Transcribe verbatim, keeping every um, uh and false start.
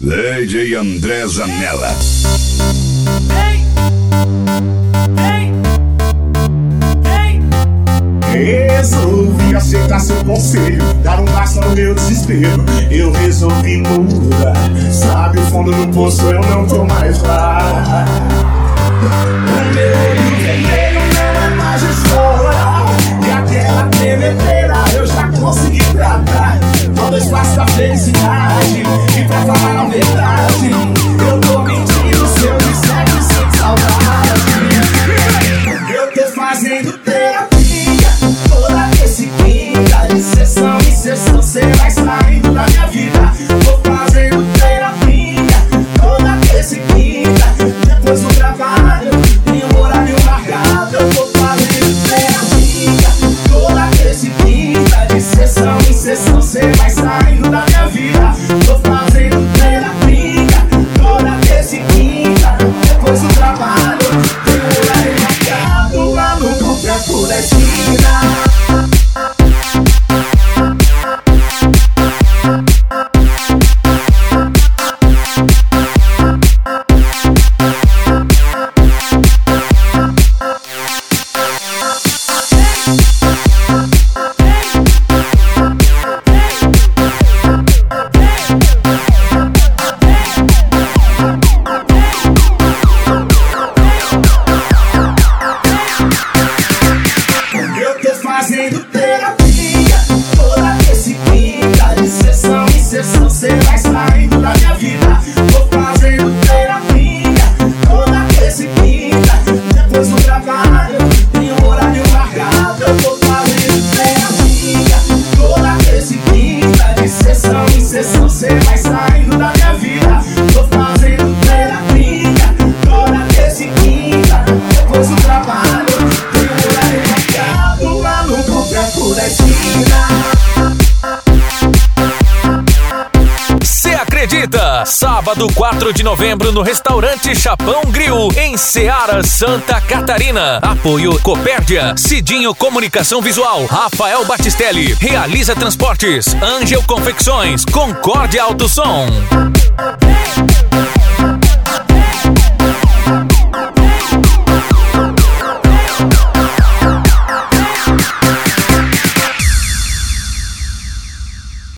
D J André Zanella. Hey! Hey! Hey! Resolvi aceitar seu conselho, dar um basta no meu desespero. Eu resolvi mudar, sabe o fundo do poço, eu não tô mais lá. O meu olho vermelho não é mais história, e aquela tremedeira eu já consegui tratar. Todo espaço da felicidade, e pra falar a verdade, eu tô mentindo se eu disser que sinto saudade. Eu tô fazendo terapia, toda esse quinta, de sessão em sessão, cê vai saindo da minha vida. Tô fazendo terapia, toda esse quinta, depois do trabalho, tem um horário marcado. Eu tô fazendo terapia, toda esse quinta, de sessão em sessão, cê vai saindo da minha vida. Tô fazendo terapia, toda esse quinta, depois do trabalho, tem um horário marcado lá no boteco da esquina. Fazendo terapia, toda esse quinta, de sessão em sessão, cê vai saindo da minha vida. Tô fazendo terapia, toda esse quinta, depois do trabalho, tem um horário marcado. Eu tô fazendo terapia, toda esse quinta, de sessão em sessão, cê vai saindo da minha vida. Tô fazendo terapia, toda esse quinta, depois do trabalho, tem um horário marcado lá no boteco da esquina. Cê acredita? Sábado, quatro de novembro, no restaurante Chapão Grill, em Ceará, Santa Catarina. Apoio Copérdia, Cidinho Comunicação Visual, Rafael Batistelli, Realiza Transportes, Ângel Confecções, Concórdia Alto Som. Hey!